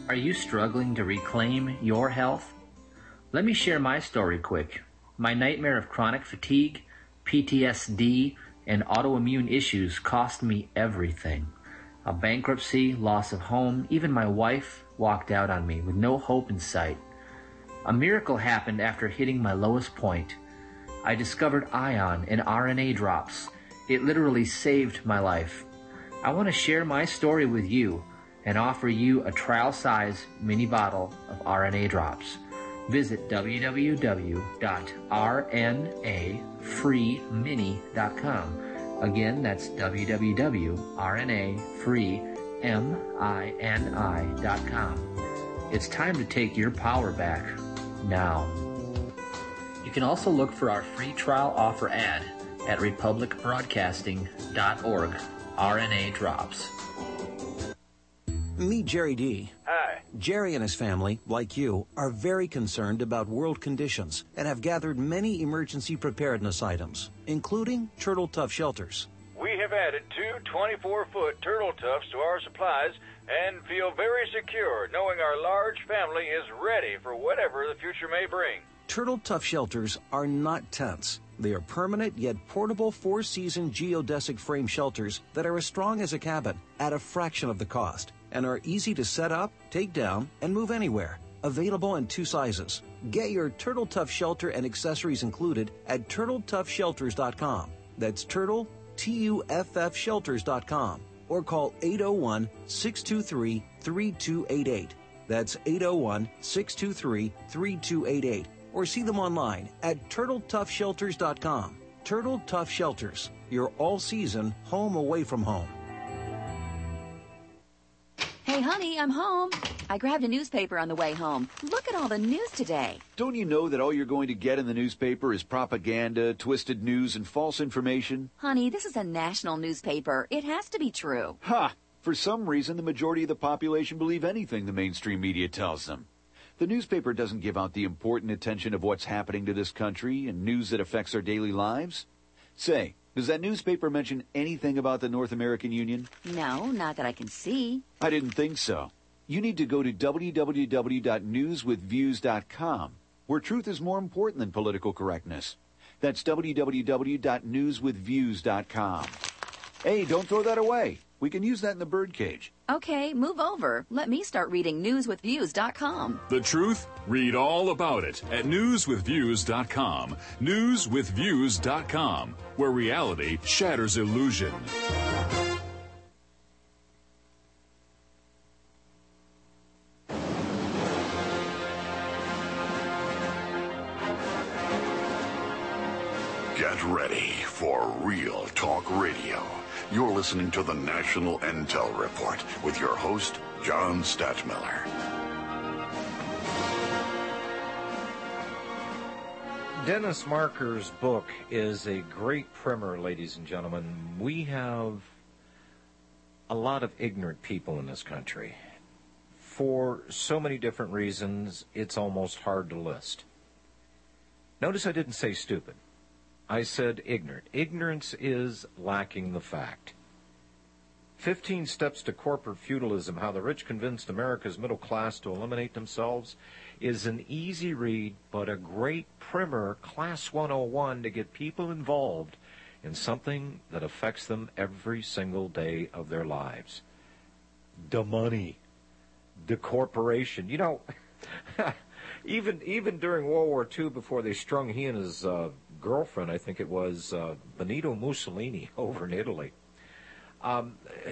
Are you struggling to reclaim your health? Let me share my story quick. My nightmare of chronic fatigue, PTSD, and autoimmune issues cost me everything. A bankruptcy, loss of home, even my wife walked out on me with no hope in sight. A miracle happened after hitting my lowest point. I discovered Ion and RNA drops. It literally saved my life. I want to share my story with you and offer you a trial-size mini bottle of RNA drops. Visit www.rnafreemini.com. Again, that's www.rnafreemini.com. It's time to take your power back now. You can also look for our free trial offer ad at republicbroadcasting.org. RNA Drops. Meet Jerry D. Hi. Jerry and his family, like you, are very concerned about world conditions and have gathered many emergency preparedness items, including Turtle Tough shelters. We have added 2 24-foot Turtle Toughs to our supplies and feel very secure knowing our large family is ready for whatever the future may bring. Turtle Tough shelters are not tents. They are permanent yet portable 4-season geodesic frame shelters that are as strong as a cabin at a fraction of the cost and are easy to set up, take down, and move anywhere. Available in 2 sizes. Get your Turtle Tough shelter and accessories included at TurtleToughShelters.com. That's Turtle, TUFF Shelters.com. Or call 801-623-3288. That's 801-623-3288. Or see them online at TurtleToughShelters.com. Turtle Tough Shelters, your all-season home away from home. Hey, honey, I'm home. I grabbed a newspaper on the way home. Look at all the news today. Don't you know that all you're going to get in the newspaper is propaganda, twisted news, and false information? Honey, this is a national newspaper. It has to be true. Ha! For some reason, the majority of the population believe anything the mainstream media tells them. The newspaper doesn't give out the important attention of what's happening to this country and news that affects our daily lives. Say, does that newspaper mention anything about the North American Union? No, not that I can see. I didn't think so. You need to go to www.newswithviews.com, where truth is more important than political correctness. That's www.newswithviews.com. Hey, don't throw that away. We can use that in the birdcage. Okay, move over. Let me start reading newswithviews.com. The truth? Read all about it at newswithviews.com. Newswithviews.com, where reality shatters illusion. Get ready for Real Talk Radio. You're listening to the National Intel Report with your host, John Stadtmiller. Dennis Marker's book is a great primer, ladies and gentlemen. We have a lot of ignorant people in this country. For so many different reasons, it's almost hard to list. Notice I didn't say stupid. I said ignorant. Ignorance is lacking the fact. 15 Steps to Corporate Feudalism, How the Rich Convinced America's Middle Class to Eliminate Themselves, is an easy read, but a great primer, Class 101, to get people involved in something that affects them every single day of their lives. The money. The corporation. You know, even during World War II, before they strung he and his girlfriend, I think it was Benito Mussolini over in Italy. At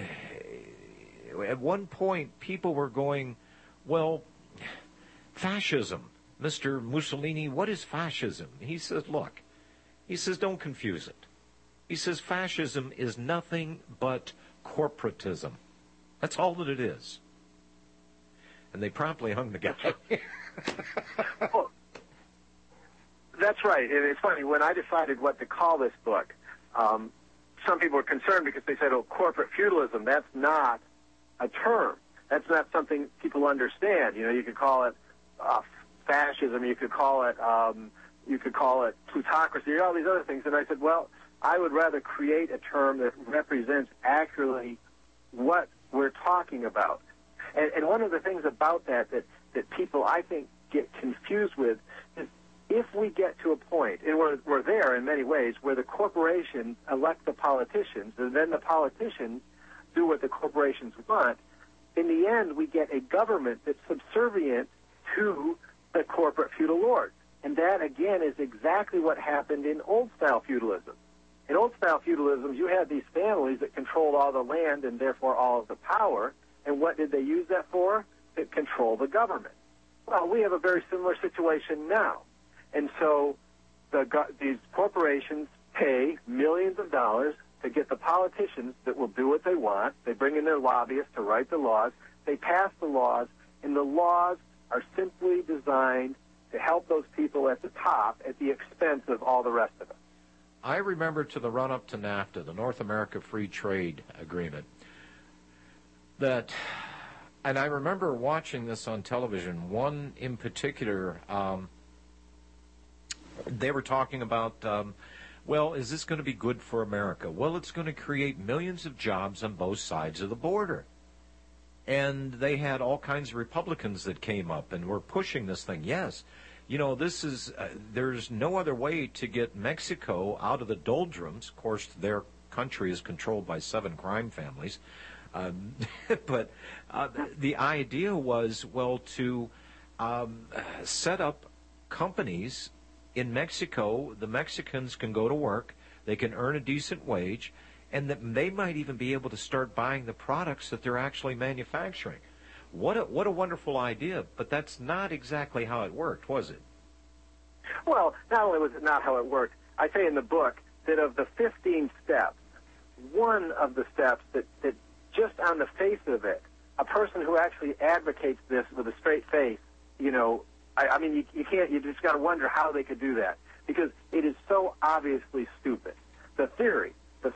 one point, people were going, well, fascism. Mr. Mussolini, what is fascism? He says, look, he says, don't confuse it. He says, fascism is nothing but corporatism. That's all that it is. And they promptly hung the guy. Well, that's right. And it's funny, when I decided what to call this book, some people were concerned because they said, oh, corporate feudalism, that's not a term. That's not something people understand. You know, you could call it fascism, you could call it plutocracy, all these other things. And I said, well, I would rather create a term that represents accurately what we're talking about. And one of the things about that people, I think, get confused with is if we get to a point, and we're there in many ways, where the corporations elect the politicians, and then the politicians do what the corporations want, in the end we get a government that's subservient to the corporate feudal lords. And that, again, is exactly what happened in old-style feudalism. In old-style feudalism, you had these families that controlled all the land and therefore all of the power, and what did they use that for? To control the government. Well, we have a very similar situation now. And so these corporations pay millions of dollars to get the politicians that will do what they want. They bring in their lobbyists to write the laws. They pass the laws, and the laws are simply designed to help those people at the top at the expense of all the rest of us. I remember to the run-up to NAFTA, the North America Free Trade Agreement, and I remember watching this on television, one in particular, they were talking about, well, is this going to be good for America? Well, it's going to create millions of jobs on both sides of the border. And they had all kinds of Republicans that came up and were pushing this thing. Yes, you know, this is, there's no other way to get Mexico out of the doldrums. Of course, their country is controlled by 7 crime families. But the idea was, well, to set up companies in Mexico. The Mexicans can go to work, they can earn a decent wage, and that they might even be able to start buying the products that they're actually manufacturing. What a wonderful idea, but that's not exactly how it worked, was it? Well, not only was it not how it worked, I say in the book that of the 15 steps, one of the steps that just on the face of it, a person who actually advocates this with a straight face, you know, I mean, you can't, you just got to wonder how they could do that, because it is so obviously stupid. The theory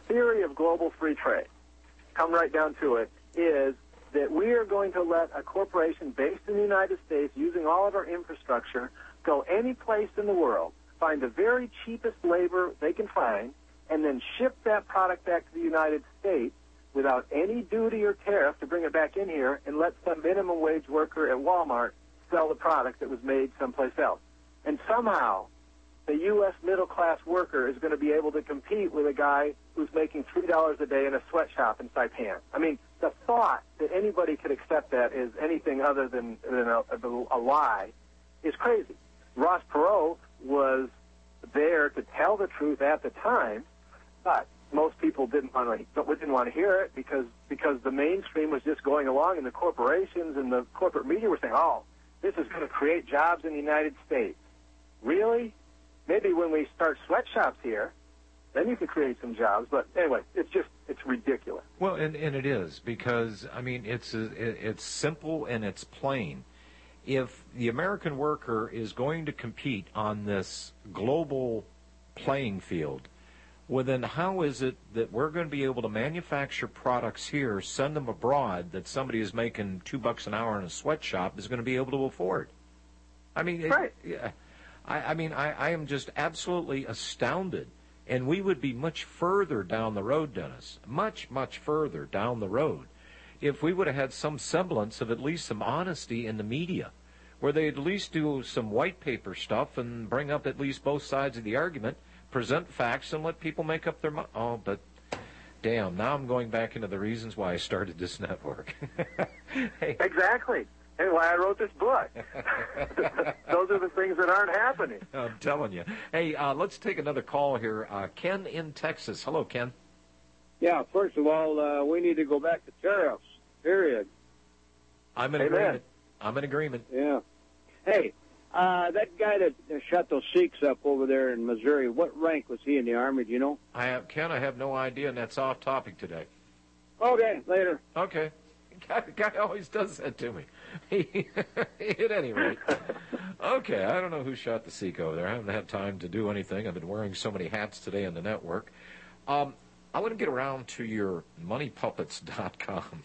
of global free trade, come right down to it, is that we are going to let a corporation based in the United States, using all of our infrastructure, go any place in the world, find the very cheapest labor they can find, and then ship that product back to the United States without any duty or tariff to bring it back in here, and let some minimum wage worker at Walmart sell the product that was made someplace else. And somehow, the U.S. middle-class worker is going to be able to compete with a guy who's making $3 a day in a sweatshop in Saipan. I mean, the thought that anybody could accept that as anything other than a lie is crazy. Ross Perot was there to tell the truth at the time, but most people didn't want to hear it because the mainstream was just going along, and the corporations and the corporate media were saying, oh, this is going to create jobs in the United States. Really? Maybe when we start sweatshops here, then you could create some jobs. But anyway, it's ridiculous. Well, and it is, because, I mean, it's simple and it's plain. If the American worker is going to compete on this global playing field, well, then how is it that we're going to be able to manufacture products here, send them abroad, that somebody who's making $2 an hour in a sweatshop is going to be able to afford? I mean, right. I am just absolutely astounded. And we would be much further down the road, Dennis, much, much further down the road, if we would have had some semblance of at least some honesty in the media, where they at least do some white paper stuff and bring up at least both sides of the argument, present facts, and let people make up their mind. Oh, but damn, now I'm going back into the reasons why I started this network. Hey. Exactly. And why I wrote this book. Those are the things that aren't happening. I'm telling you. Hey, let's take another call here. Ken in Texas. Hello, Ken. Yeah, first of all, we need to go back to tariffs, period. I'm in agreement. I'm in agreement. Yeah. Hey, that guy that shot those Sikhs up over there in Missouri, what rank was he in the Army, do you know? Ken, I have no idea, and that's off topic today. Okay, later. Okay. Guy always does that to me. At any rate. Okay, I don't know who shot the Sikh over there. I haven't had time to do anything. I've been wearing so many hats today on the network. I want to get around to your moneypuppets.com.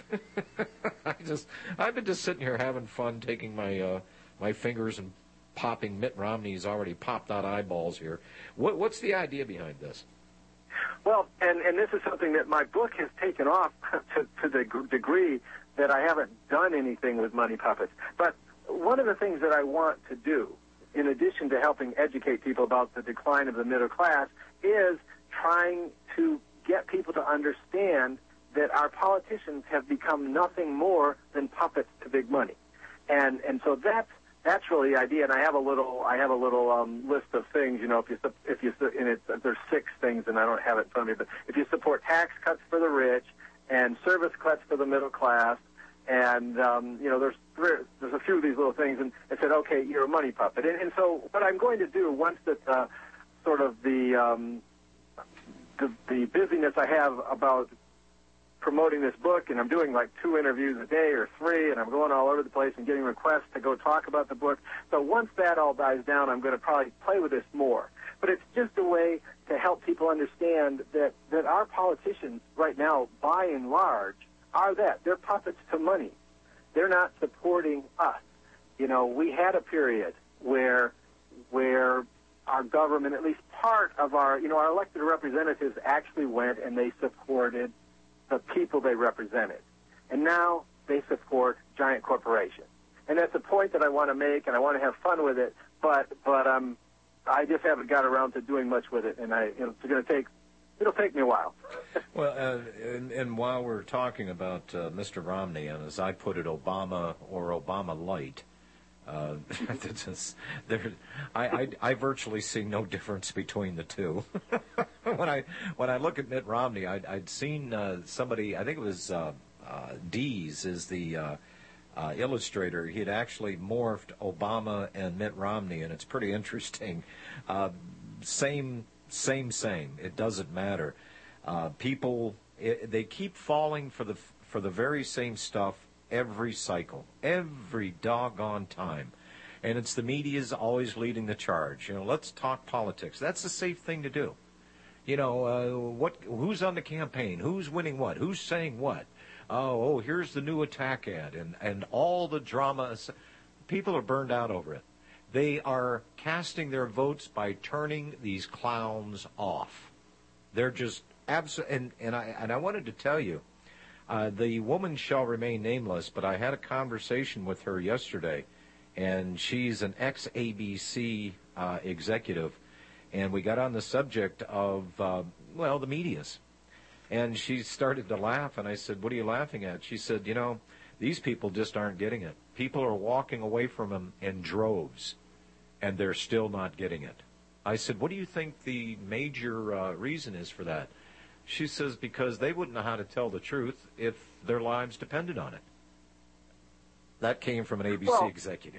I've been just sitting here having fun, taking my fingers and popping Mitt Romney's already popped out eyeballs here. What's the idea behind this? Well, and this is something that my book has taken off to the degree that I haven't done anything with money puppets. But one of the things that I want to do, in addition to helping educate people about the decline of the middle class, is trying to get people to understand that our politicians have become nothing more than puppets to big money. And so that's really the idea. And I have a little list of things. You know, if you and there's 6 things, and I don't have it in front of me. But if you support tax cuts for the rich and service cuts for the middle class, and you know, there's a few of these little things, and it said, okay, you're a money puppet. And so what I'm going to do once that sort of the busyness I have about promoting this book, and I'm doing like 2 interviews a day or 3, and I'm going all over the place and getting requests to go talk about the book. So once that all dies down, I'm going to probably play with this more. But it's just a way to help people understand that our politicians right now, by and large, are that. They're puppets to money. They're not supporting us. You know, we had a period where our government, at least part of our elected representatives actually went and they supported the people they represented. And now they support giant corporations. And that's a point that I want to make, and I want to have fun with it, but I just haven't got around to doing much with it, and it'll take me a while. Well, and while we're talking about Mr. Romney, and as I put it, Obama or Obama light, I virtually see no difference between the two. When I look at Mitt Romney, I'd seen somebody, I think it was Dees is the illustrator. He had actually morphed Obama and Mitt Romney, and it's pretty interesting. Same. It doesn't matter. People they keep falling for the very same stuff every cycle, every doggone time. And it's the media's always leading the charge. You know, let's talk politics. That's a safe thing to do. You know, who's on the campaign? Who's winning what? Who's saying what? Oh, here's the new attack ad and all the drama. People are burned out over it. They are casting their votes by turning these clowns off. They're just absolutely. And I wanted to tell you, the woman shall remain nameless, but I had a conversation with her yesterday, and she's an ex-ABC executive, and we got on the subject of, the medias. And she started to laugh, and I said, what are you laughing at? She said, you know, these people just aren't getting it. People are walking away from them in droves, and they're still not getting it. I said, what do you think the major reason is for that? She says, because they wouldn't know how to tell the truth if their lives depended on it. That came from an ABC executive.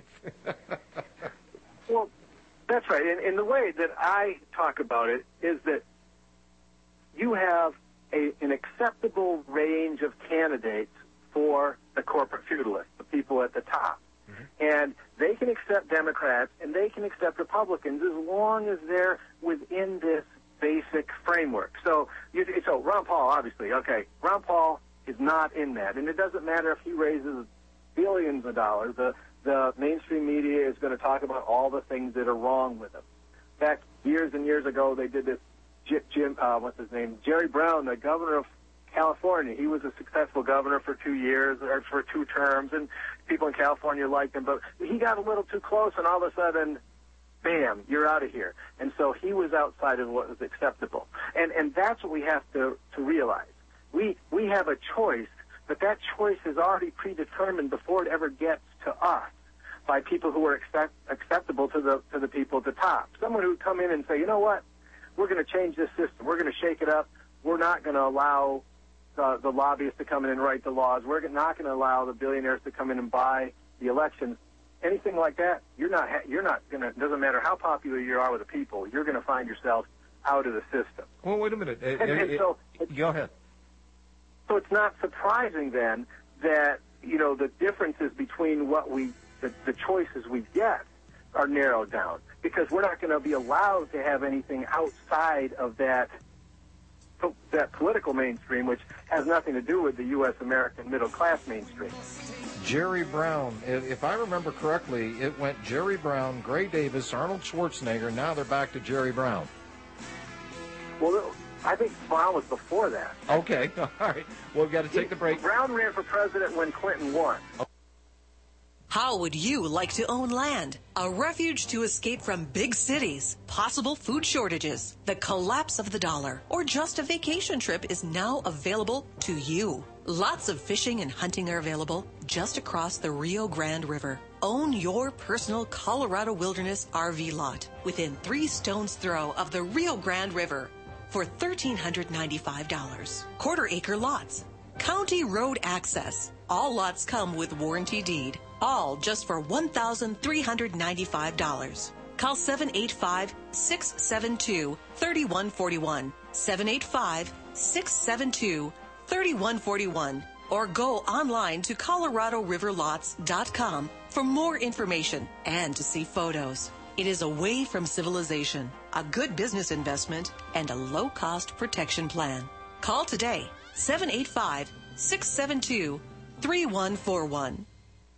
Well, that's right. And the way that I talk about it is that you have an acceptable range of candidates for the corporate feudalists, the people at the top. Mm-hmm. And they can accept Democrats and they can accept Republicans as long as they're within this basic framework. So Ron Paul, obviously, okay, Ron Paul is not in that. And it doesn't matter if he raises billions of dollars. The mainstream media is going to talk about all the things that are wrong with him. In fact, years and years ago, they did this, Jerry Brown, the governor of California. He was a successful governor for 2 years, or for 2 terms, and people in California liked him. But he got a little too close, and all of a sudden, bam, you're out of here. And so he was outside of what was acceptable. And that's what we have to realize. We have a choice, but that choice is already predetermined before it ever gets to us by people who are acceptable to the people at the top. Someone who would come in and say, you know what, we're going to change this system. We're going to shake it up. We're not going to allow the lobbyists to come in and write the laws. We're not going to allow the billionaires to come in and buy the elections. Anything like that, you're not going to, doesn't matter how popular you are with the people, you're going to find yourself out of the system. Well, wait a minute. Go ahead. So it's not surprising then that, you know, the differences between the choices we get are narrowed down, because we're not going to be allowed to have anything outside of that political mainstream, which has nothing to do with the U.S. American middle class mainstream. Jerry Brown, if I remember correctly, it went Jerry Brown, Gray Davis, Arnold Schwarzenegger. Now they're back to Jerry Brown. Well, I think Brown was before that. Okay, all right. Well, we've got to take the break. Brown ran for president when Clinton won. How would you like to own land? A refuge to escape from big cities, possible food shortages, the collapse of the dollar, or just a vacation trip is now available to you. Lots of fishing and hunting are available just across the Rio Grande River. Own your personal Colorado Wilderness RV lot within 3 stones throw of the Rio Grande River for $1,395. Quarter-acre lots. County road access. All lots come with warranty deed. All just for $1,395. Call 785-672-3141. 785-672-3141. Or go online to ColoradoRiverLots.com for more information and to see photos. It is away from civilization, a good business investment, and a low-cost protection plan. Call today, 785-672-3141.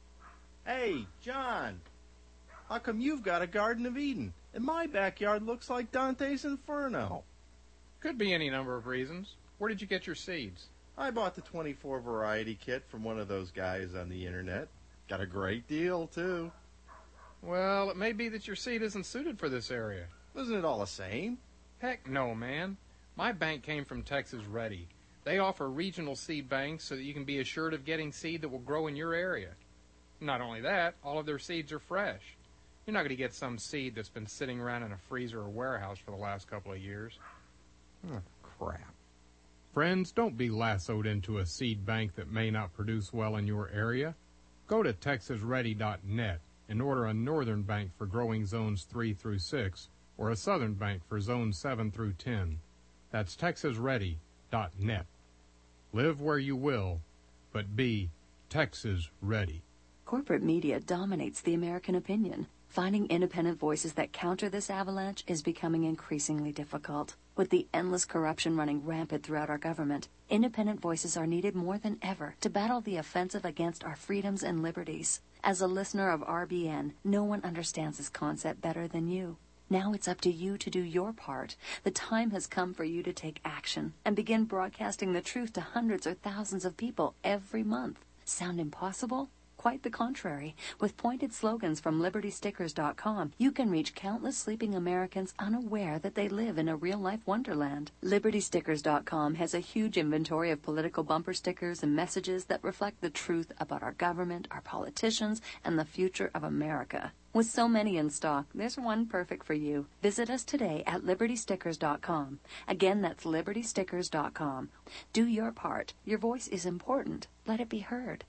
Hey, John, how come you've got a Garden of Eden and my backyard looks like Dante's Inferno? Could be any number of reasons. Where did you get your seeds? I bought the 24 variety kit from one of those guys on the internet. Got a great deal, too. Well, it may be that your seed isn't suited for this area. Isn't it all the same? Heck no, man. My bank came from Texas Ready. They offer regional seed banks so that you can be assured of getting seed that will grow in your area. Not only that, all of their seeds are fresh. You're not going to get some seed that's been sitting around in a freezer or warehouse for the last couple of years. Oh, crap. Friends, don't be lassoed into a seed bank that may not produce well in your area. Go to TexasReady.net and order a northern bank for growing zones 3 through 6 or a southern bank for zones 7 through 10. That's TexasReady.net. Live where you will, but be Texas Ready. Corporate media dominates the American opinion. Finding independent voices that counter this avalanche is becoming increasingly difficult. With the endless corruption running rampant throughout our government, independent voices are needed more than ever to battle the offensive against our freedoms and liberties. As a listener of RBN, no one understands this concept better than you. Now it's up to you to do your part. The time has come for you to take action and begin broadcasting the truth to hundreds or thousands of people every month. Sound impossible? Quite the contrary. With pointed slogans from LibertyStickers.com, you can reach countless sleeping Americans unaware that they live in a real-life wonderland. LibertyStickers.com has a huge inventory of political bumper stickers and messages that reflect the truth about our government, our politicians, and the future of America. With so many in stock, there's one perfect for you. Visit us today at LibertyStickers.com. Again, that's LibertyStickers.com. Do your part. Your voice is important. Let it be heard.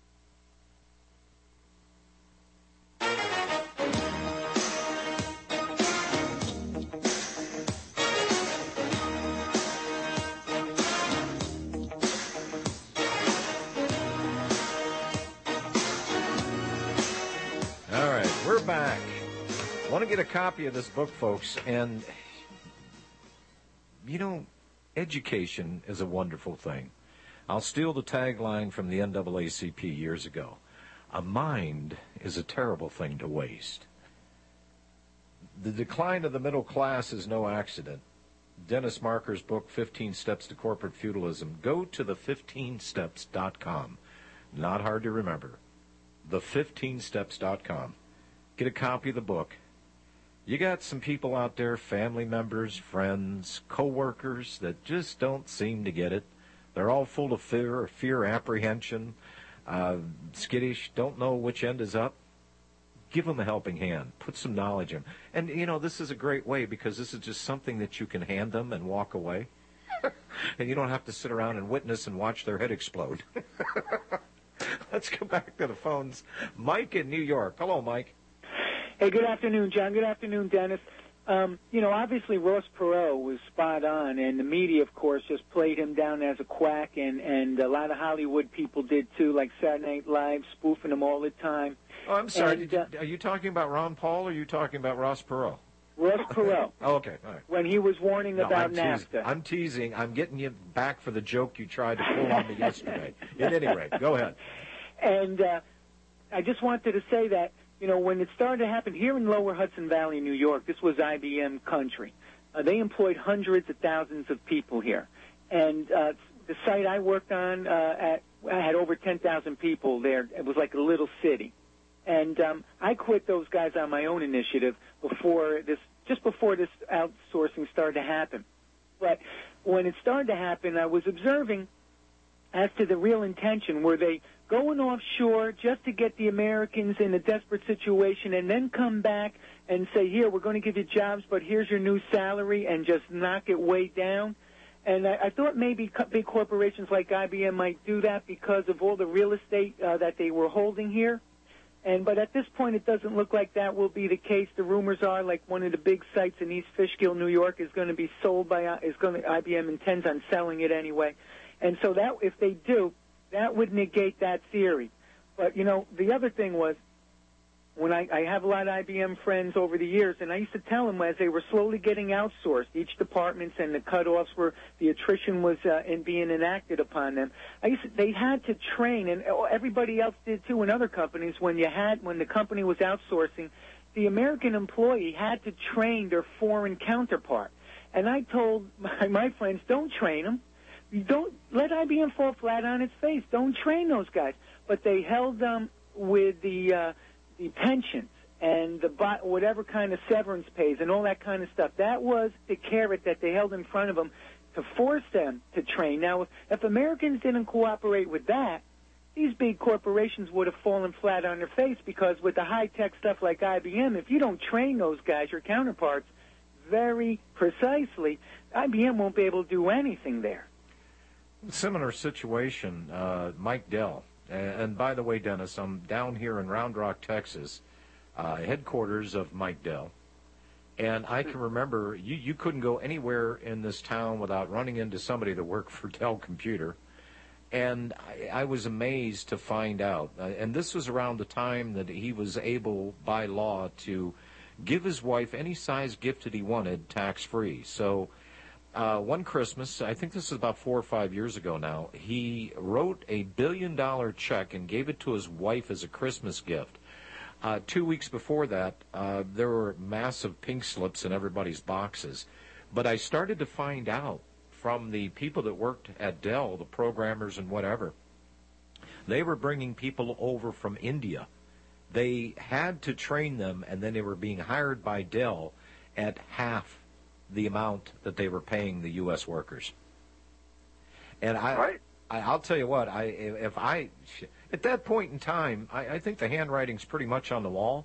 We're back. Want to get a copy of this book, folks, and, you know, education is a wonderful thing. I'll steal the tagline from the NAACP years ago. A mind is a terrible thing to waste. The decline of the middle class is no accident. Dennis Marker's book, 15 Steps to Corporate Feudalism. Go to the15steps.com. Not hard to remember. The15steps.com. Get a copy of the book. You got some people out there, family members, friends, co-workers, that just don't seem to get it. They're all full of fear, apprehension, skittish, don't know which end is up. Give them a helping hand. Put some knowledge in. And, you know, this is a great way because this is just something that you can hand them and walk away. And you don't have to sit around and witness and watch their head explode. Let's go back to the phones. Mike in New York. Hello, Mike. Hey, good afternoon, John. Good afternoon, Dennis. You know, obviously Ross Perot was spot on, and the media, of course, just played him down as a quack, and a lot of Hollywood people did, too, like Saturday Night Live, spoofing him all the time. Oh, I'm sorry. Are you talking about Ron Paul, or are you talking about Ross Perot? Ross Perot. Oh, okay. All right. When he was warning about NAFTA. I'm teasing. I'm getting you back for the joke you tried to pull on me yesterday. At any rate, go ahead. And I just wanted to say that, you know, when it started to happen here in Lower Hudson Valley, New York, this was IBM country. They employed hundreds of thousands of people here. And the site I worked on I had over 10,000 people there. It was like a little city. And I quit those guys on my own initiative just before this outsourcing started to happen. But when it started to happen, I was observing as to the real intention. Were they going offshore just to get the Americans in a desperate situation and then come back and say, here, we're going to give you jobs, but here's your new salary, and just knock it way down? And I thought maybe big corporations like IBM might do that because of all the real estate that they were holding here. But at this point, it doesn't look like that will be the case. The rumors are like one of the big sites in East Fishkill, New York, is going to be sold by IBM intends on selling it anyway. And so that if they do, that would negate that theory. But the other thing was, when I have a lot of IBM friends over the years, and I used to tell them as they were slowly getting outsourced, each departments and the cutoffs the attrition was being enacted upon them. They had to train, and everybody else did too in other companies. When the company was outsourcing, the American employee had to train their foreign counterpart. And I told my friends, don't train them. You don't let IBM fall flat on its face. Don't train those guys. But they held them with the pensions and whatever kind of severance pays and all that kind of stuff. That was the carrot that they held in front of them to force them to train. Now, if Americans didn't cooperate with that, these big corporations would have fallen flat on their face, because with the high-tech stuff like IBM, if you don't train those guys, your counterparts, very precisely, IBM won't be able to do anything there. Similar situation, Mike Dell. And by the way, Dennis, I'm down here in Round Rock, Texas, headquarters of Mike Dell. And I can remember you couldn't go anywhere in this town without running into somebody that worked for Dell Computer. And I was amazed to find out, and this was around the time that he was able, by law, to give his wife any size gift that he wanted tax-free. So one Christmas, I think this is about 4 or 5 years ago now, he wrote a $1 billion check and gave it to his wife as a Christmas gift. 2 weeks before that, there were massive pink slips in everybody's boxes. But I started to find out from the people that worked at Dell, the programmers and whatever, they were bringing people over from India. They had to train them, and then they were being hired by Dell at half the amount that they were paying the U.S. workers. And I'll tell you what, at that point in time, I think the handwriting's pretty much on the wall.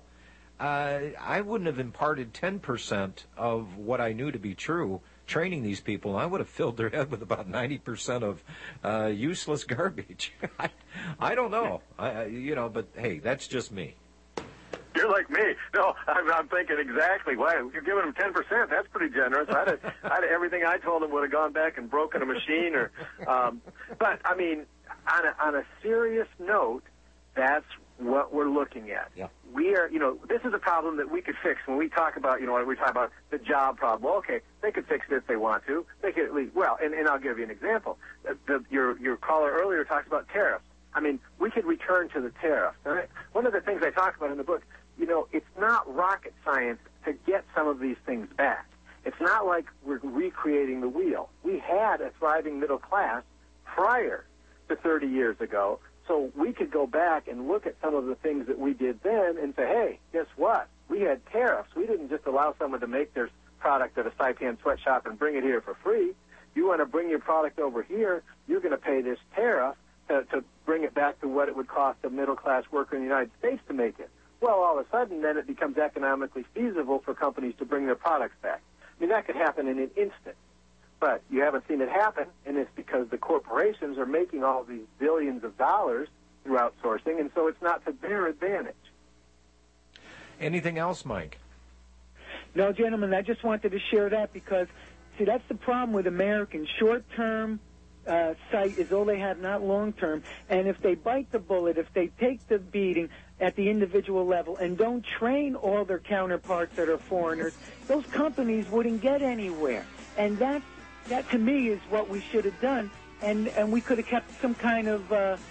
I wouldn't have imparted 10% of what I knew to be true training these people. I would have filled their head with about 90% of useless garbage. I don't know, but hey, that's just me. You're like me. No, I'm thinking exactly. Why you're giving them 10%? That's pretty generous. Everything I told them would have gone back and broken a machine, but I mean, on a serious note, that's what we're looking at. Yeah. We are, this is a problem that we could fix when we talk about, when we talk about the job problem. Well, okay, they could fix it if they want to. They could at least, and I'll give you an example. Your caller earlier talked about tariffs. I mean, we could return to the tariffs. Right? One of the things I talk about in the book, it's not rocket science to get some of these things back. It's not like we're recreating the wheel. We had a thriving middle class prior to 30 years ago, so we could go back and look at some of the things that we did then and say, hey, guess what? We had tariffs. We didn't just allow someone to make their product at a Saipan sweatshop and bring it here for free. You want to bring your product over here, you're going to pay this tariff to bring it back to what it would cost a middle-class worker in the United States to make it. Well, all of a sudden, then it becomes economically feasible for companies to bring their products back. I mean, that could happen in an instant. But you haven't seen it happen, and it's because the corporations are making all these billions of dollars through outsourcing, and so it's not to their advantage. Anything else, Mike? No, gentlemen, I just wanted to share that because, see, that's the problem with Americans. Short-term sight is all they have, not long-term. And if they bite the bullet, if they take the beating at the individual level and don't train all their counterparts that are foreigners, those companies wouldn't get anywhere. And that to me is what we should have done, and we could have kept some kind of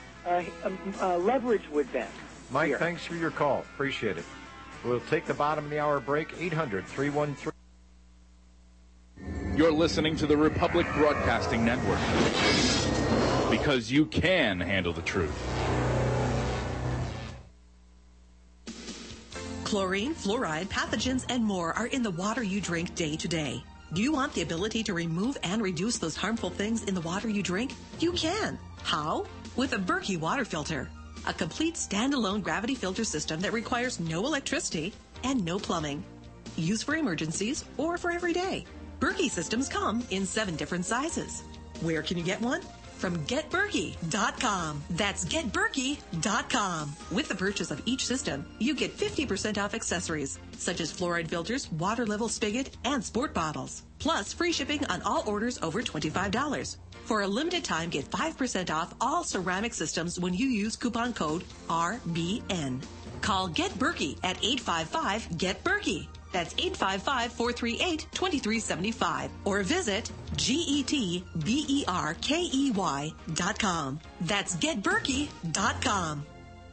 leverage with them. Mike, here. Thanks for your call. Appreciate it. We'll take the bottom of the hour break, 800-313. You're listening to the Republic Broadcasting Network. Because you can handle the truth. Chlorine, fluoride, pathogens, and more are in the water you drink day to day. Do you want the ability to remove and reduce those harmful things in the water you drink? You can. How? With a Berkey water filter. A complete standalone gravity filter system that requires no electricity and no plumbing. Used for emergencies or for every day. Berkey systems come in 7 different sizes. Where can you get one? From GetBerkey.com. That's GetBerkey.com. With the purchase of each system, you get 50% off accessories, such as fluoride filters, water level spigot, and sport bottles. Plus, free shipping on all orders over $25. For a limited time, get 5% off all ceramic systems when you use coupon code RBN. Call Get Berkey at 855-GET-BERKEY. That's 855-438-2375. Or visit GetBerkey.com. That's GetBerkey.com.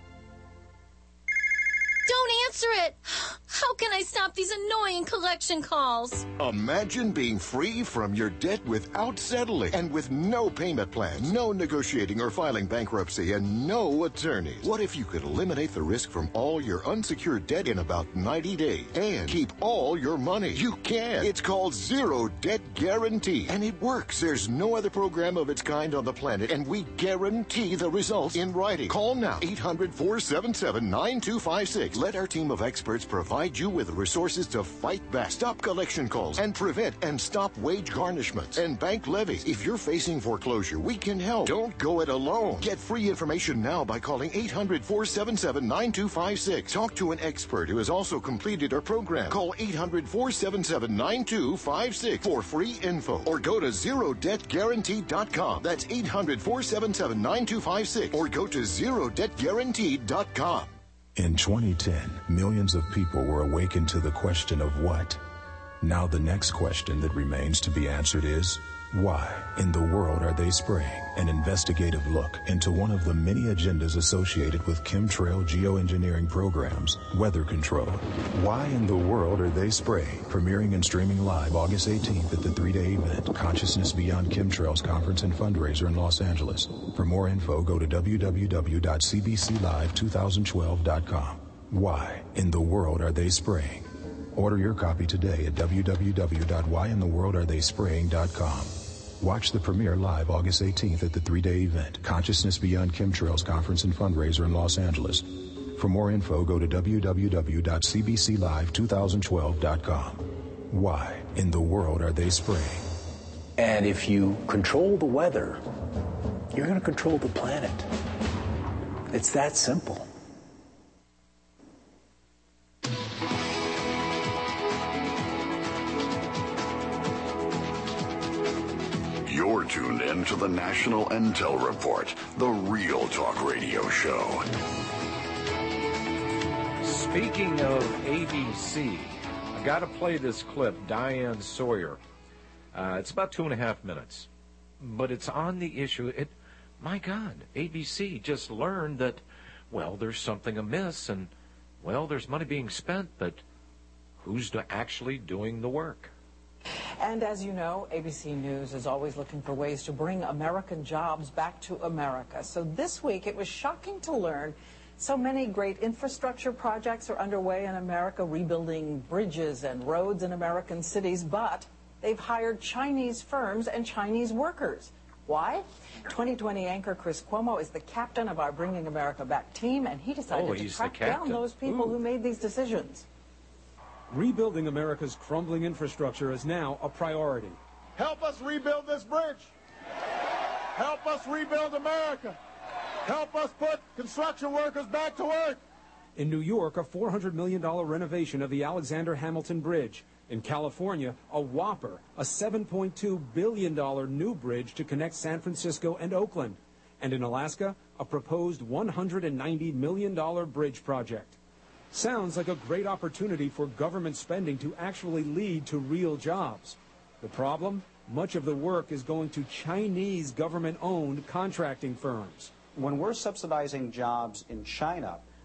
Don't answer it! How can I stop these annoying collection calls? Imagine being free from your debt without settling and with no payment plan, no negotiating or filing bankruptcy, and no attorneys. What if you could eliminate the risk from all your unsecured debt in about 90 days and keep all your money? You can. It's called Zero Debt Guarantee, and it works. There's no other program of its kind on the planet, and we guarantee the results in writing. Call now, 800-477-9256. Let our team of experts provide you with the resources to fight back, stop collection calls, and prevent and stop wage garnishments and bank levies. If you're facing foreclosure, we can help. Don't go it alone. Get free information now by calling 800-477-9256. Talk to an expert who has also completed our program. Call 800-477-9256 for free info, or go to ZeroDebtGuarantee.com. That's 800-477-9256, or go to ZeroDebtGuarantee.com. In 2010, millions of people were awakened to the question of what? Now the next question that remains to be answered is, why in the world are they spraying? An investigative look into one of the many agendas associated with chemtrail geoengineering programs, weather control. Why in the world are they spraying? Premiering and streaming live August 18th at the 3-day event, Consciousness Beyond Chemtrails Conference and Fundraiser in Los Angeles. For more info, go to www.cbclive2012.com. Why in the world are they spraying? Order your copy today at www.whyintheworldaretheyspraying.com. Watch the premiere live August 18th at the 3-day event, Consciousness Beyond Chemtrails Conference and Fundraiser in Los Angeles. For more info, go to www.cbclive2012.com. Why in the world are they spraying? And if you control the weather, you're going to control the planet. It's that simple. You're tuned in to the National Intel Report, the Real Talk Radio show. Speaking of ABC, I got to play this clip, Diane Sawyer. It's about 2.5 minutes, but it's on the issue. My God, ABC just learned that, well, there's something amiss, and, well, there's money being spent, but who's actually doing the work? And as you know, ABC News is always looking for ways to bring American jobs back to America. So this week, it was shocking to learn so many great infrastructure projects are underway in America, rebuilding bridges and roads in American cities, but they've hired Chinese firms and Chinese workers. Why? 2020 anchor Chris Cuomo is the captain of our Bringing America Back team, and he decided to track down those people who made these decisions. Rebuilding America's crumbling infrastructure is now a priority. Help us rebuild this bridge. Help us rebuild America. Help us put construction workers back to work. In New York, a $400 million renovation of the Alexander Hamilton Bridge. In California, a whopper, a $7.2 billion new bridge to connect San Francisco and Oakland. And in Alaska, a proposed $190 million bridge project. Sounds like a great opportunity for government spending to actually lead to real jobs. The problem? Much of the work is going to Chinese government-owned contracting firms. When we're subsidizing jobs in China,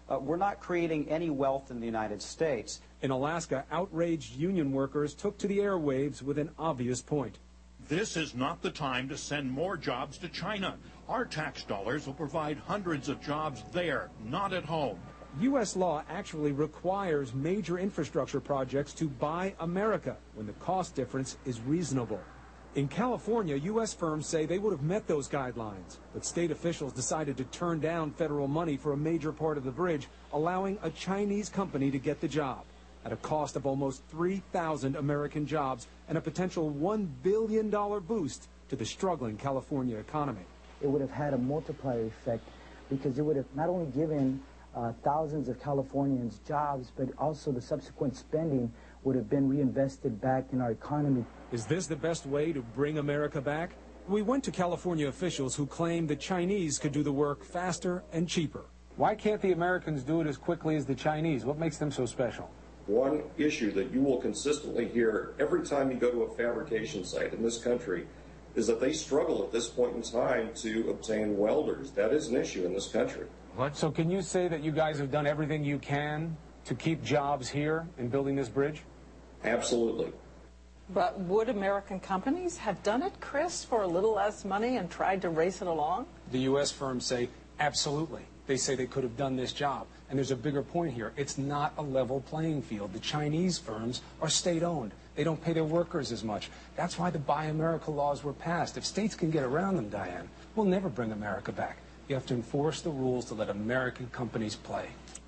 we're not creating any wealth in the United States. In Alaska, outraged union workers took to the airwaves with an obvious point. This is not the time to send more jobs to China. Our tax dollars will provide hundreds of jobs there, not at home. U.S. law actually requires major infrastructure projects to buy America when the cost difference is reasonable. In California, U.S. firms say they would have met those guidelines, but state officials decided to turn down federal money for a major part of the bridge, allowing a Chinese company to get the job at a cost of almost 3,000 American jobs and a potential $1 billion boost to the struggling California economy. It would have had a multiplier effect because it would have not only given thousands of Californians jobs, but also the subsequent spending would have been reinvested back in our economy. Is this the best way to bring America back? We went to California officials who claimed the Chinese could do the work faster and cheaper. Why can't the Americans do it as quickly as the Chinese? What makes them so special? One issue that you will consistently hear every time you go to a fabrication site in this country is that they struggle at this point in time to obtain welders. That is an issue in this country. What? So can you say that you guys have done everything you can to keep jobs here in building this bridge? Absolutely. But would American companies have done it, Chris, for a little less money and tried to race it along? The U.S. firms say absolutely. They say they could have done this job. And there's a bigger point here. It's not a level playing field. The Chinese firms are state-owned. They don't pay their workers as much. That's why the Buy America laws were passed. If states can get around them, Diane, we'll never bring America back. You have to enforce the rules to let American companies play.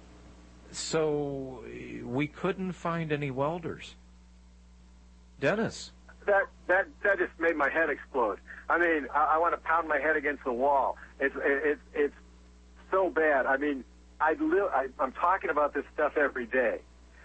So we couldn't find any welders. Dennis. That just made my head explode. I mean, I want to pound my head against the wall. It's so bad. I mean, I'm talking about this stuff every day,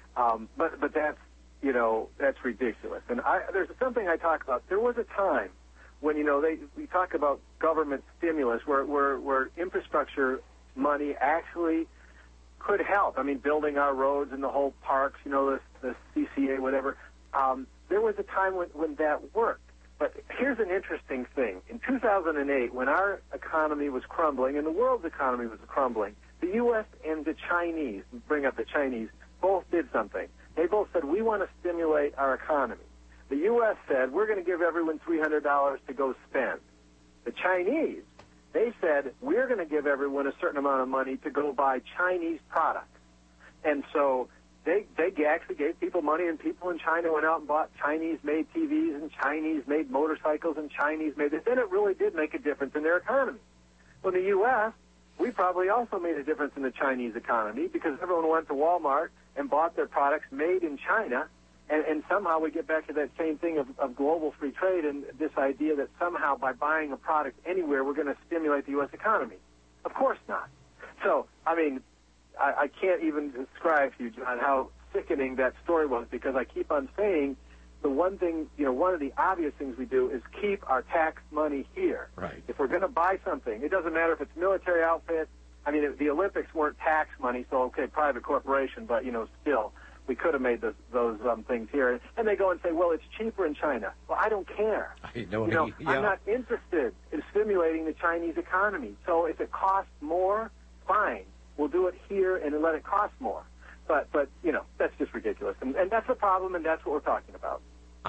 but that's that's ridiculous. And there's something I talk about. There was a time when we talk about government stimulus where infrastructure money actually could help. I mean, building our roads and the whole parks, the CCA, whatever. There was a time when that worked. But here's an interesting thing. In 2008, when our economy was crumbling and the world's economy was crumbling, the U.S. and the Chinese, bring up the Chinese, both did something. They both said, we want to stimulate our economy. The U.S. said, we're going to give everyone $300 to go spend. The Chinese, they said, we're going to give everyone a certain amount of money to go buy Chinese products. And so they actually gave people money, and people in China went out and bought Chinese-made TVs and Chinese-made motorcycles and Chinese-made this. Then it really did make a difference in their economy. Well, in the U.S., we probably also made a difference in the Chinese economy because everyone went to Walmart and bought their products made in China, and somehow we get back to that same thing of global free trade and this idea that somehow by buying a product anywhere we're going to stimulate the U.S. economy. Of course not. So, I mean, I can't even describe to you, John, how sickening that story was because I keep on saying the one thing, one of the obvious things we do is keep our tax money here. Right. If we're going to buy something, it doesn't matter if it's military outfit. I mean, the Olympics weren't tax money, so okay, private corporation, but, still, we could have made those things here. And they go and say, well, it's cheaper in China. Well, I don't care. I'm not interested in stimulating the Chinese economy. So if it costs more, fine. We'll do it here and let it cost more. But that's just ridiculous. And that's the problem, and that's what we're talking about.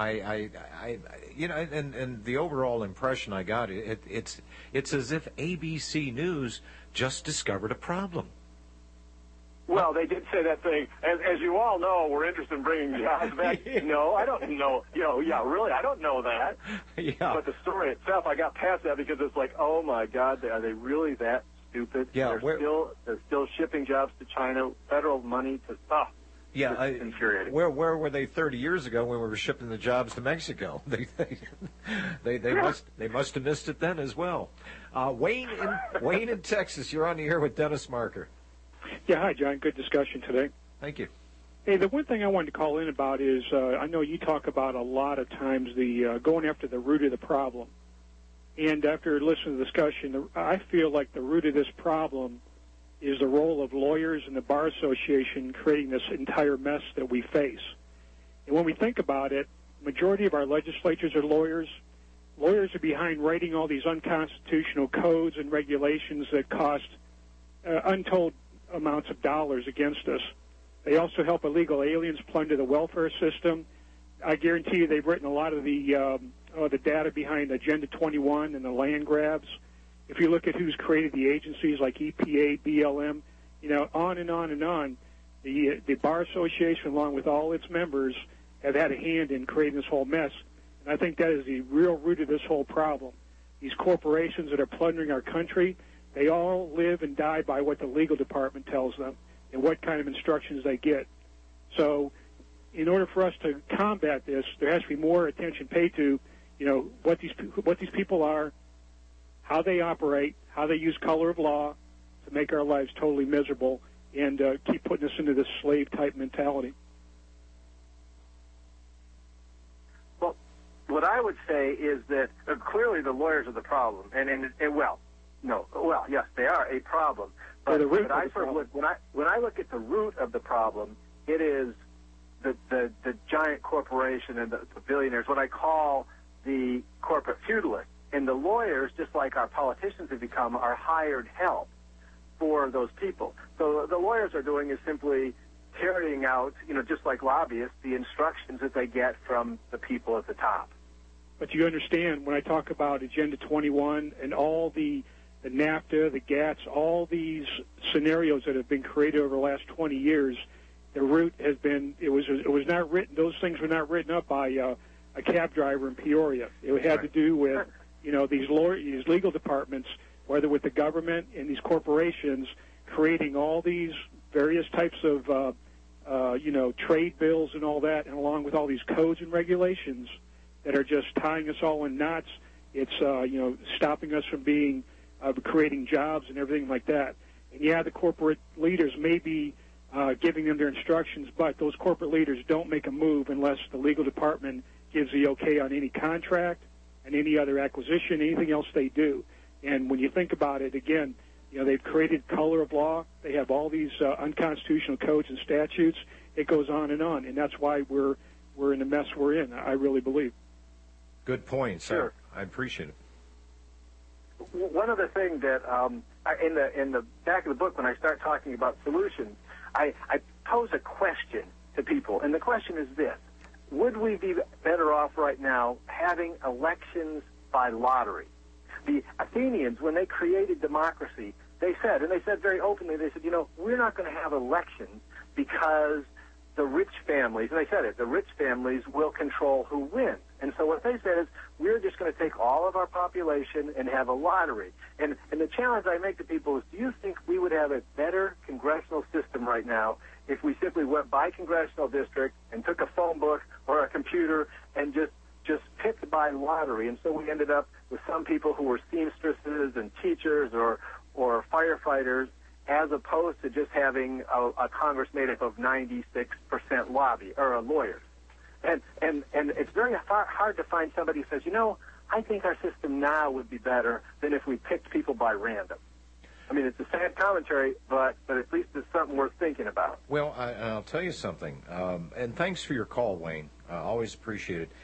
And the overall impression I got, it's as if ABC News just discovered a problem. Well, they did say that thing. As you all know, we're interested in bringing jobs back. No, I don't know. Really, I don't know that. Yeah. But the story itself, I got past that because it's like, oh my God, are they really that stupid? Yeah. They're still shipping jobs to China, federal money to stuff. Yeah, it's infuriating. Where were they 30 years ago when we were shipping the jobs to Mexico? They must have missed it then as well. Wayne in Texas, you're on the air with Dennis Marker. Yeah, hi, John. Good discussion today. Thank you. Hey, the one thing I wanted to call in about is I know you talk about a lot of times the going after the root of the problem. And after listening to the discussion, I feel like the root of this problem is the role of lawyers and the Bar Association creating this entire mess that we face. And when we think about it, the majority of our legislatures are lawyers. Lawyers are behind writing all these unconstitutional codes and regulations that cost untold amounts of dollars against us. They also help illegal aliens plunder the welfare system. I guarantee you they've written a lot of the data behind Agenda 21 and the land grabs. If you look at who's created the agencies like EPA, BLM, on and on and on, the Bar Association, along with all its members, have had a hand in creating this whole mess. And I think that is the real root of this whole problem. These corporations that are plundering our country, they all live and die by what the legal department tells them and what kind of instructions they get. So in order for us to combat this, there has to be more attention paid to, what these people are, how they operate, how they use color of law to make our lives totally miserable and keep putting us into this slave-type mentality. Well, what I would say is that clearly the lawyers are the problem, yes, they are a problem. But when I look at the root of the problem, it is the giant corporation and the billionaires, what I call the corporate feudalists. And the lawyers, just like our politicians have become, are hired help for those people. So the lawyers are doing is simply carrying out, just like lobbyists, the instructions that they get from the people at the top. But you understand, when I talk about Agenda 21 and all the NAFTA, the GATS, all these scenarios that have been created over the last 20 years, the root has been, it was not written, those things were not written up by a cab driver in Peoria. It had to do with, these legal departments, whether with the government and these corporations, creating all these various types of, trade bills and all that, and along with all these codes and regulations that are just tying us all in knots. It's, stopping us from being, creating jobs and everything like that. And the corporate leaders may be giving them their instructions, but those corporate leaders don't make a move unless the legal department gives the okay on any contract and any other acquisition, anything else they do. And when you think about it, again, they've created color of law. They have all these unconstitutional codes and statutes. It goes on, and that's why we're in the mess we're in, I really believe. Good point, sir. Sure. I appreciate it. One other thing that in the back of the book, when I start talking about solutions, I pose a question to people, and the question is this: would we be better off right now having elections by lottery? The Athenians, when they created democracy, they said very openly, they said, we're not going to have elections because the rich families, and they said it, the rich families will control who wins. And so what they said is, we're just going to take all of our population and have a lottery. And the challenge I make to people is, do you think we would have a better congressional system right now if we simply went by congressional district and took a phone book or a computer and just picked by lottery? And so we ended up with some people who were seamstresses and teachers or firefighters, as opposed to just having a Congress made up of 96% lawyers. And it's very hard to find somebody who says, I think our system now would be better than if we picked people by random. I mean, it's a sad commentary, but at least it's something worth thinking about. Well, I'll tell you something, and thanks for your call, Wayne. I always appreciate it.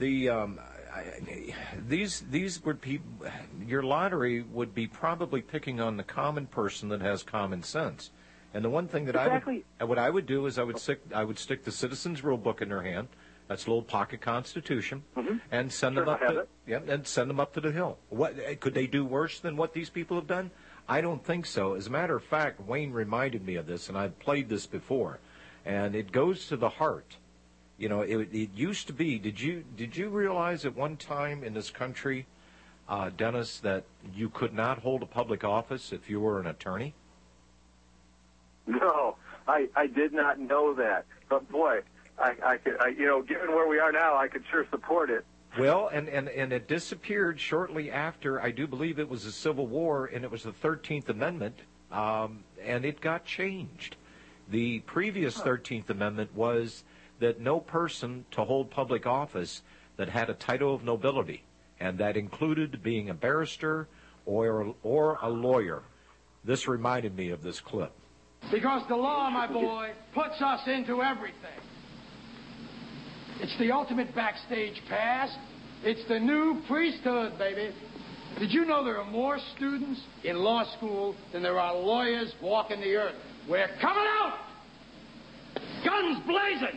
These would be, your lottery would be probably picking on the common person that has common sense. And the one thing that I would do is I would stick the Citizens Rule Book in their hand. That's a little pocket constitution, and send them up to the Hill. What could they do worse than what these people have done? I don't think so. As a matter of fact, Wayne reminded me of this, and I've played this before, and it goes to the heart. It used to be. Did you realize at one time in this country, Dennis, that you could not hold a public office if you were an attorney? No, I did not know that. But boy, I could, given where we are now, I could sure support it. Well, and it disappeared shortly after, I do believe it was the Civil War, and it was the 13th Amendment, and it got changed. The previous 13th Amendment was that no person to hold public office that had a title of nobility, and that included being a barrister or a lawyer. This reminded me of this clip. Because the law, my boy, puts us into everything. It's the ultimate backstage pass. It's the new priesthood, baby. Did you know there are more students in law school than there are lawyers walking the earth? We're coming out! Guns blazing!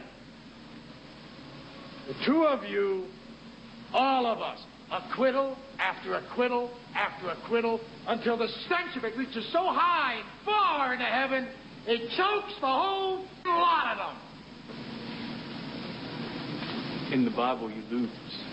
The two of you, all of us, acquittal after acquittal after acquittal, until the stench of it reaches so high and far into heaven, it chokes the whole lot of them. In the Bible, you lose.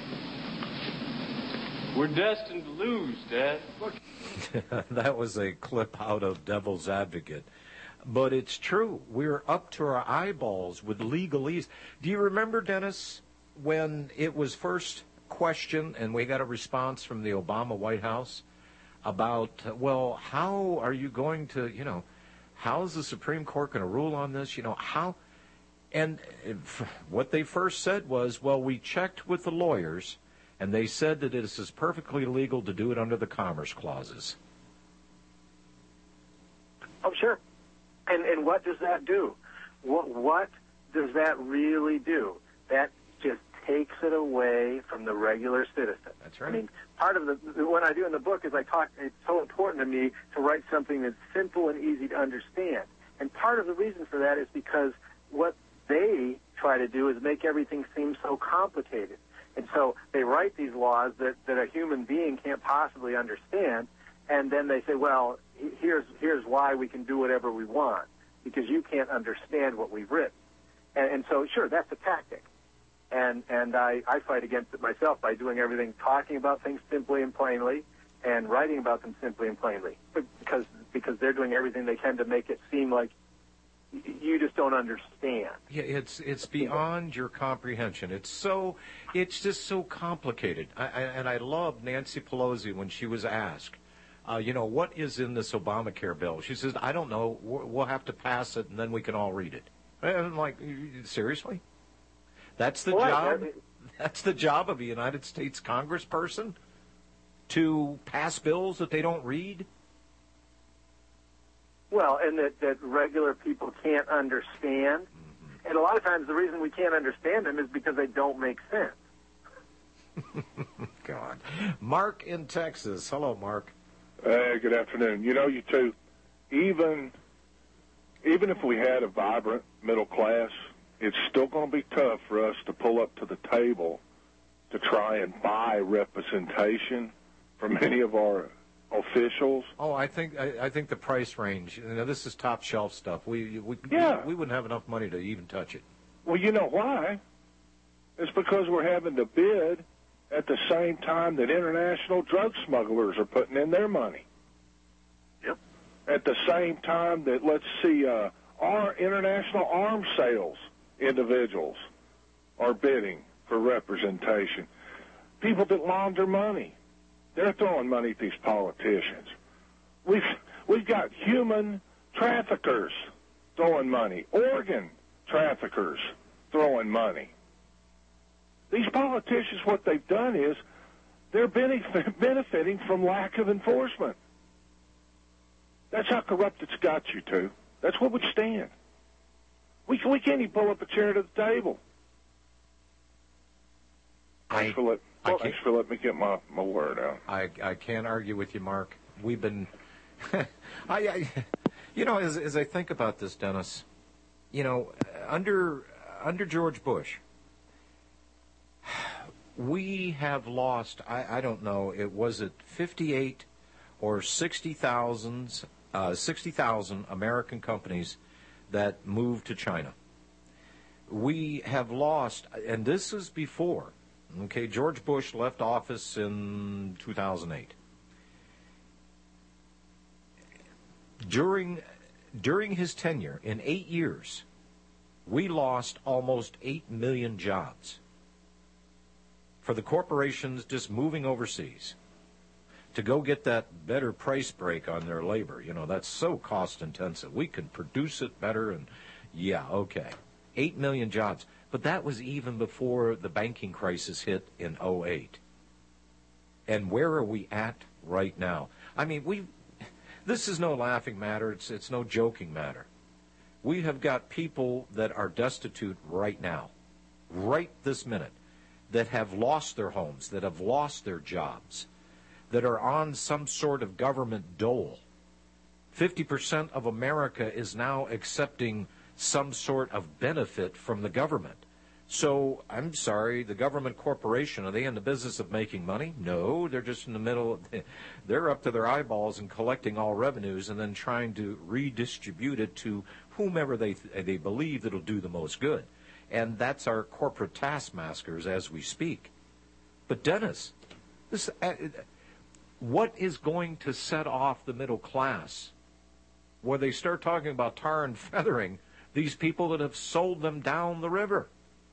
We're destined to lose, Dad. That was a clip out of Devil's Advocate. But it's true. We're up to our eyeballs with legalese. Do you remember, Dennis, when it was first questioned and we got a response from the Obama White House about, well, how are you going to, how is the Supreme Court going to rule on this? How? And what they first said was, well, we checked with the lawyers, and they said that it is perfectly legal to do it under the Commerce Clauses. Oh, sure. And what does that do? What does that really do? That just takes it away from the regular citizen. That's right. I mean, part of what I do in the book is it's so important to me to write something that's simple and easy to understand. And part of the reason for that is because what they try to do is make everything seem so complicated. And so they write these laws that a human being can't possibly understand, and then they say, well, here's why we can do whatever we want, because you can't understand what we've written. And so, sure, that's a tactic. And I fight against it myself by doing everything, talking about things simply and plainly, and writing about them simply and plainly, because they're doing everything they can to make it seem like you just don't understand. Yeah, it's beyond your comprehension. It's just so complicated. And I love Nancy Pelosi when she was asked, what is in this Obamacare bill? She says, I don't know. We'll have to pass it, and then we can all read it. And I'm like, seriously? That's the job? That's the job of a United States congressperson? To pass bills that they don't read? Well, and that regular people can't understand. Mm-hmm. And a lot of times the reason we can't understand them is because they don't make sense. God. Mark in Texas. Hello, Mark. Hey, good afternoon. You two, even if we had a vibrant middle class, it's still going to be tough for us to pull up to the table to try and buy representation from many of our officials. Oh, I think the price range. This is top shelf stuff. We wouldn't have enough money to even touch it. Well, you know why? It's because we're having to bid at the same time that international drug smugglers are putting in their money. Yep. At the same time that, let's see, our international arms sales individuals are bidding for representation. People that launder money, they're throwing money at these politicians. We've got human traffickers throwing money, organ traffickers throwing money. These politicians, what they've done is they're benefiting from lack of enforcement. That's how corrupt it's got you two. That's what would stand. We can't even pull up a chair to the table. Thanks for letting me get my word out. I can't argue with you, Mark. We've been, as I think about this, Dennis, under George Bush, we have lost, I don't know, was it 58 or 60,000 American companies that moved to China. We have lost, and this is before, George Bush left office in 2008. During his tenure, in 8 years, we lost almost 8 million jobs for the corporations just moving overseas to go get that better price break on their labor. That's so cost intensive. We can produce it better and 8 million jobs. But that was even before the banking crisis hit in 2008. And where are we at right now? I mean, this is no laughing matter. It's no joking matter. We have got people that are destitute right now, right this minute, that have lost their homes, that have lost their jobs, that are on some sort of government dole, 50% of America is now accepting some sort of benefit from the government. So, I'm sorry, the government corporation, are they in the business of making money? No, they're just in the middle. They're up to their eyeballs in collecting all revenues and then trying to redistribute it to whomever they believe that'll do the most good. And that's our corporate taskmasters as we speak. But Dennis, what is going to set off the middle class where they start talking about tar and feathering these people that have sold them down the river?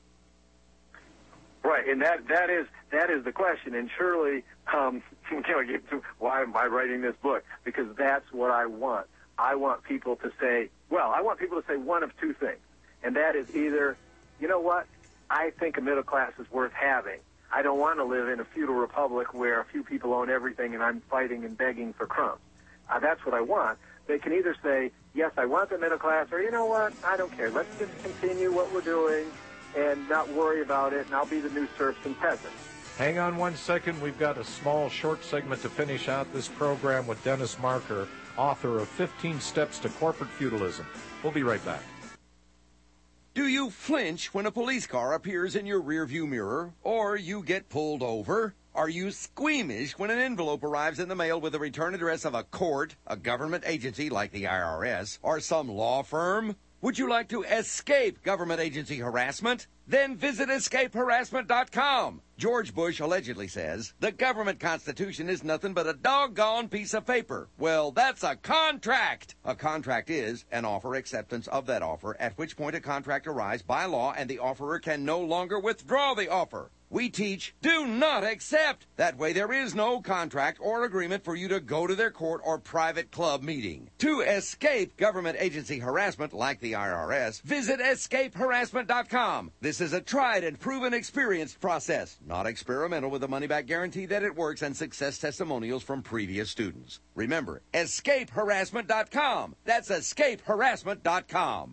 Right, and that is the question. And surely, why am I writing this book? Because that's what I want. I want people to say one of two things, and that is either, you know what, I think a middle class is worth having. I don't want to live in a feudal republic where a few people own everything and I'm fighting and begging for crumbs. That's what I want. They can either say, yes, I want the middle class, or you know what, I don't care. Let's just continue what we're doing and not worry about it, and I'll be the new serfs and peasants. Hang on 1 second. We've got a small, short segment to finish out this program with Dennis Marker, author of 15 Steps to Corporate Feudalism. We'll be right back. Do you flinch when a police car appears in your rearview mirror, or you get pulled over? Are you squeamish when an envelope arrives in the mail with the return address of a court, a government agency like the IRS, or some law firm? Would you like to escape government agency harassment? Then visit escapeharassment.com. George Bush allegedly says, the government constitution is nothing but a doggone piece of paper. Well, that's a contract. A contract is an offer acceptance of that offer, at which point a contract arrives by law and the offerer can no longer withdraw the offer. We teach, do not accept. That way there is no contract or agreement for you to go to their court or private club meeting. To escape government agency harassment like the IRS, visit escapeharassment.com. This is a tried and proven experienced process, not experimental, with a money-back guarantee that it works and success testimonials from previous students. Remember, escapeharassment.com. That's escapeharassment.com.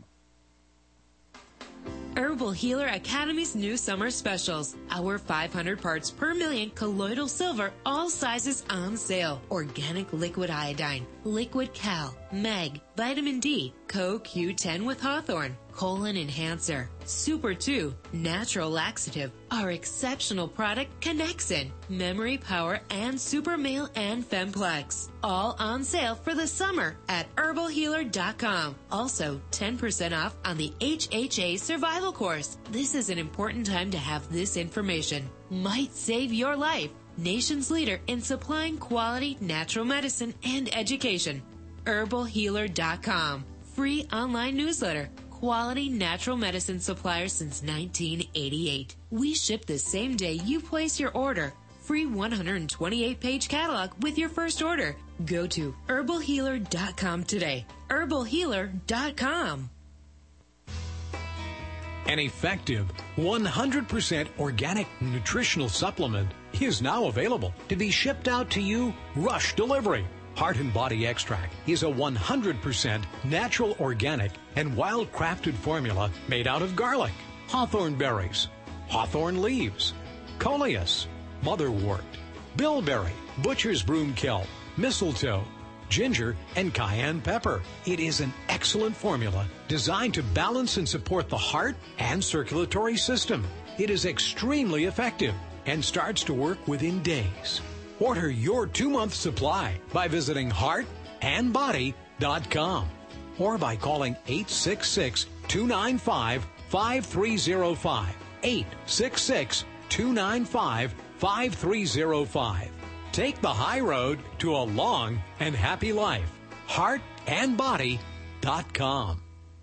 Herbal Healer Academy's new summer specials. Our 500 parts per million colloidal silver, all sizes on sale. Organic liquid iodine, liquid cal, mag, vitamin D, CoQ10 with Hawthorne, colon enhancer, Super 2, natural laxative, our exceptional product Connexin, memory power, and Super Male and Femplex. All on sale for the summer at herbalhealer.com. Also, 10% off on the HHA Survival Course. This is an important time to have this information. Might save your life. Nation's leader in supplying quality natural medicine and education. herbalhealer.com. Free online newsletter. Quality natural medicine supplier since 1988. We ship the same day you place your order. Free 128-page catalog with your first order. Go to herbalhealer.com today. herbalhealer.com. An effective 100% organic nutritional supplement is now available to be shipped out to you rush delivery. Heart and Body Extract is a 100% natural, organic, and wild-crafted formula made out of garlic, hawthorn berries, hawthorn leaves, coleus, motherwort, bilberry, butcher's broom kelp, mistletoe, ginger, and cayenne pepper. It is an excellent formula designed to balance and support the heart and circulatory system. It is extremely effective and starts to work within days. Order your 2-month supply by visiting heartandbody.com or by calling 866-295-5305. 866-295-5305. Take the high road to a long and happy life. heartandbody.com.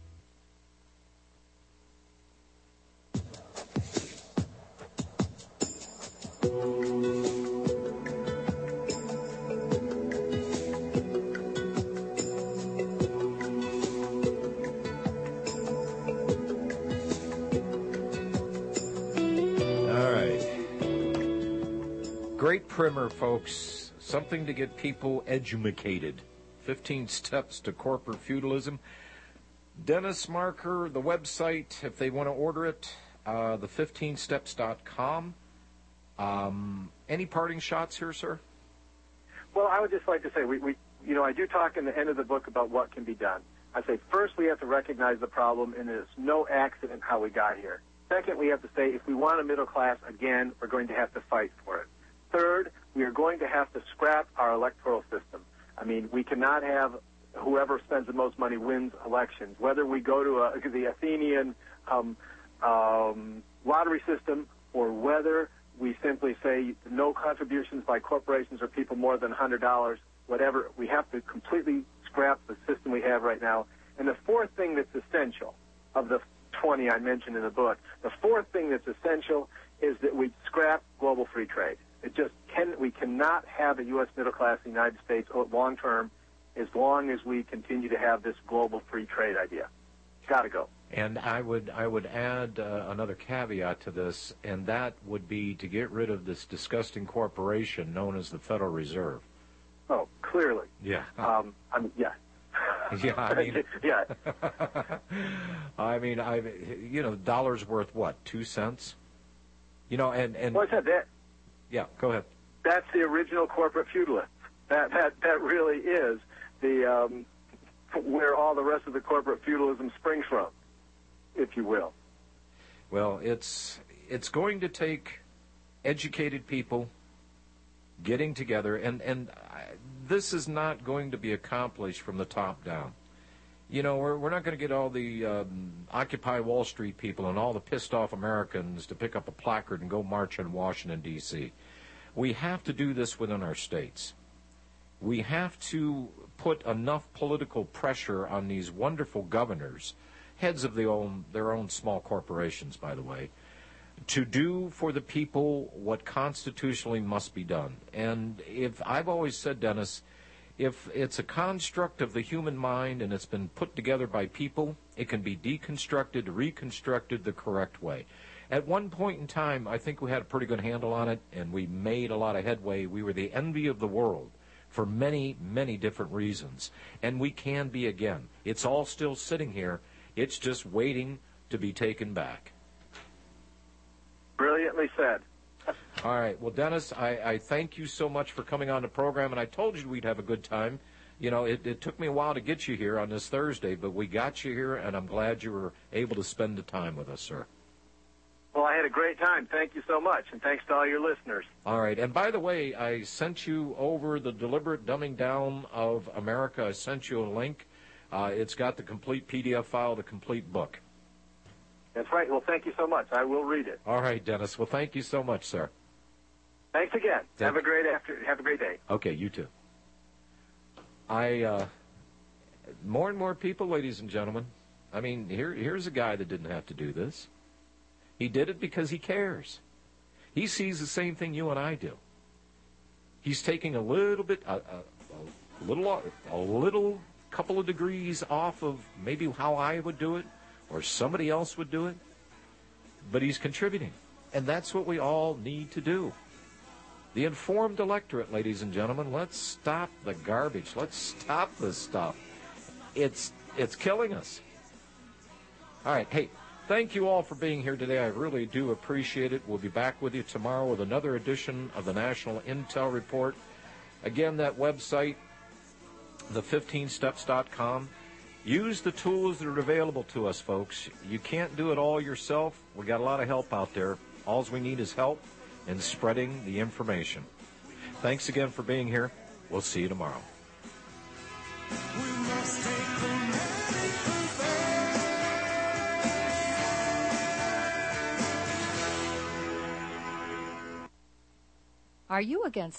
Great primer, folks. Something to get people edumacated. 15 Steps to Corporate Feudalism. Dennis Marker, the website, if they want to order it, the15steps.com. Any parting shots here, sir? Well, I would just like to say we I do talk in the end of the book about what can be done. I say, first, we have to recognize the problem, and it's no accident how we got here. Second, we have to say, if we want a middle class, again, we're going to have to fight for it. Third, we are going to have to scrap our electoral system. I mean, we cannot have whoever spends the most money wins elections. Whether we go to the Athenian lottery system or whether we simply say no contributions by corporations or people more than $100, whatever, we have to completely scrap the system we have right now. And the fourth thing that's essential of the 20 I mentioned in the book, the fourth thing that's essential is that we scrap global free trade. We cannot have a U.S. middle class in the United States long term as long as we continue to have this global free trade idea. It's got to go. And I would add another caveat to this, and that would be to get rid of this disgusting corporation known as the Federal Reserve. Oh, clearly. Yeah. Yeah. Yeah, I mean, yeah. I mean, the dollar's worth what, 2 cents? And well, I said that. Yeah, go ahead. That's the original corporate feudalist. That really is the where all the rest of the corporate feudalism springs from, if you will. Well, it's going to take educated people getting together, and this is not going to be accomplished from the top down. We're not going to get all the Occupy Wall Street people and all the pissed off Americans to pick up a placard and go march in Washington, D.C. We have to do this within our states. We have to put enough political pressure on these wonderful governors, heads of their own small corporations, by the way, to do for the people what constitutionally must be done. And I've always said, Dennis, if it's a construct of the human mind and it's been put together by people, it can be deconstructed, reconstructed the correct way. At one point in time, I think we had a pretty good handle on it, and we made a lot of headway. We were the envy of the world for many, many different reasons, and we can be again. It's all still sitting here. It's just waiting to be taken back. Brilliantly said. All right. Well, Dennis, I thank you so much for coming on the program, and I told you we'd have a good time. It took me a while to get you here on this Thursday, but we got you here, and I'm glad you were able to spend the time with us, sir. Well, I had a great time. Thank you so much, and thanks to all your listeners. All right. And by the way, I sent you over the Deliberate Dumbing Down of America. I sent you a link. It's got the complete PDF file, the complete book. That's right. Well, thank you so much. I will read it. All right, Dennis. Well, thank you so much, sir. Thanks again. Have a great day. Okay, you too. More and more people, ladies and gentlemen. I mean, here's a guy that didn't have to do this. He did it because he cares. He sees the same thing you and I do. He's taking a little bit, a little couple of degrees off of maybe how I would do it or somebody else would do it, but he's contributing. And that's what we all need to do. The informed electorate, ladies and gentlemen, let's stop the garbage. Let's stop this stuff. It's killing us. All right, hey, thank you all for being here today. I really do appreciate it. We'll be back with you tomorrow with another edition of the National Intel Report. Again, that website, the15steps.com. Use the tools that are available to us, folks. You can't do it all yourself. We got a lot of help out there. All we need is help in spreading the information. Thanks again for being here. We'll see you tomorrow. Are you against